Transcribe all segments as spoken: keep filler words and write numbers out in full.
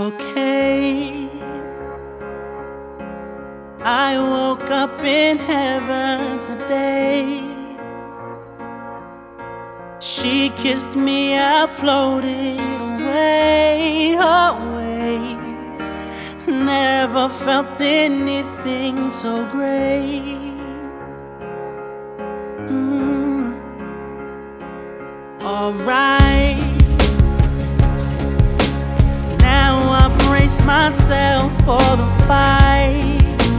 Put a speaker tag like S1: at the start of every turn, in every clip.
S1: okay. I woke up in heaven today. She kissed me, I floated away, away. Never felt anything so great. Mm. Alright, now I brace myself for the fight.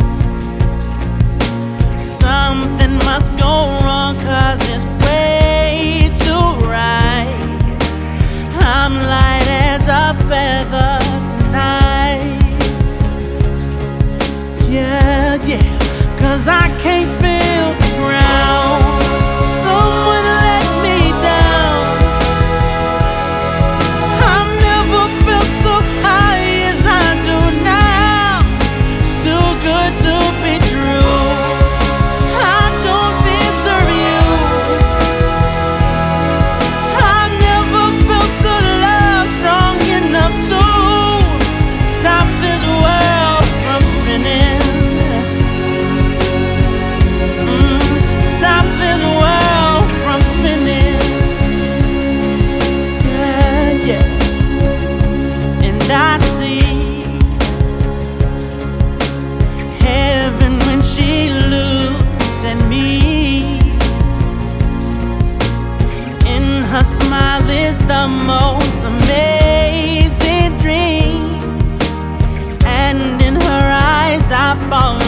S1: Something must go wrong, cause it's way too right. I'm light as a feather tonight. Yeah, yeah, cause I can't feel the ground. Someone let me down. I've never felt so high as I do now. It's too good to be true. I don't deserve you. I've never felt the love strong enough to stop this world from spinning. Stop this world from spinning. Yeah, yeah. And I see heaven when she looks at me. In her smile is the most amazing dream, and in her eyes I fall